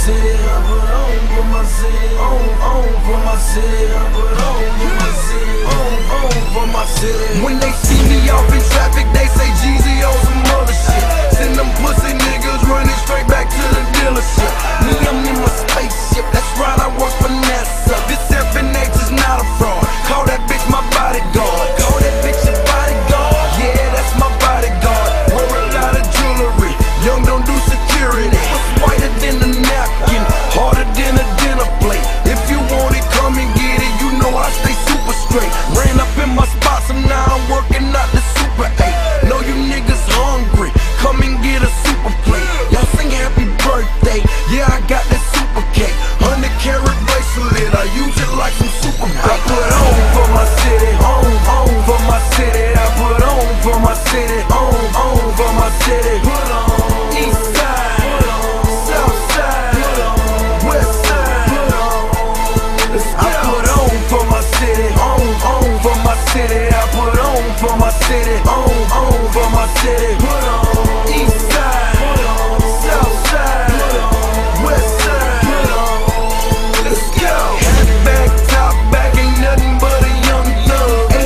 city, I put on for my city, on for my city, I put on for my city, on for my city. When they see me off in traffic, they say Jeezy on some other shit. Send them pussy niggas running straight back to the dealership. Me, I'm in my spaceship, that's right, I work for NASA. This FNH is not a fraud. Call that bitch my bodyguard. Call that bitch your bodyguard. Yeah, that's my bodyguard. Wear a lot of jewelry. Young don't do security. What's whiter than a napkin, harder than a dinner plate. If you want it, come and get it. You know I stay super straight. Ran up in my spots and now I'm working out the Super 8. Know you niggas hungry. Come and get a super plate. Y'all sing happy birthday. Yeah, I got that super cake. 100 carat bracelet. I use it like some super bait. I put on for my city. On for my city. I put on for my city. On for my city. Put on. East side. Put on. South side. Put on. West side. Put on. Let's go. I put on for my city. On for my city. I put on for my city. On for my city. Put on. East side. Put on. South side. Put on. West side. Put on. Let's go. Back top back ain't nothing but a young thug.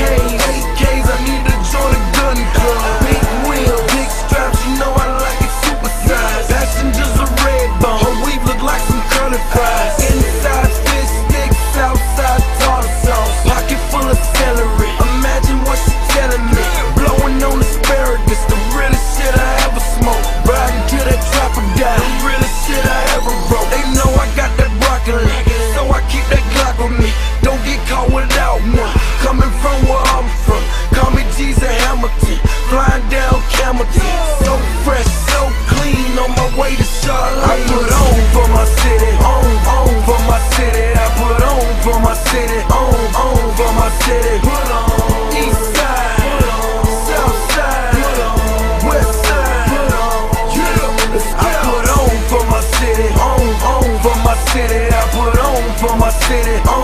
AKs, I need to join a gun club. Big wheel, big straps, you know I like it super size. Passengers a red bone, her weave look like some curly fries. Inside fish sticks, outside tartar sauce. Pocket full of celery, imagine what she telling me. Blowing on asparagus, the realest shit I ever smoked. Riding to that trapper guy, the realest shit I ever wrote. They know I got that broccoli, so I keep that Glock with me. Don't get caught without one. Coming from where I'm from, call me Jesus Hamilton. Flying down Camelton, so fresh, so clean, on my way to Charlotte. I put on for my city, on for my city. I put on for my city, on for my city. Put on. East side, put on. South side, put on. West side, put on. Yeah, let's go. I put on for my city, on for my city. I put on for my city.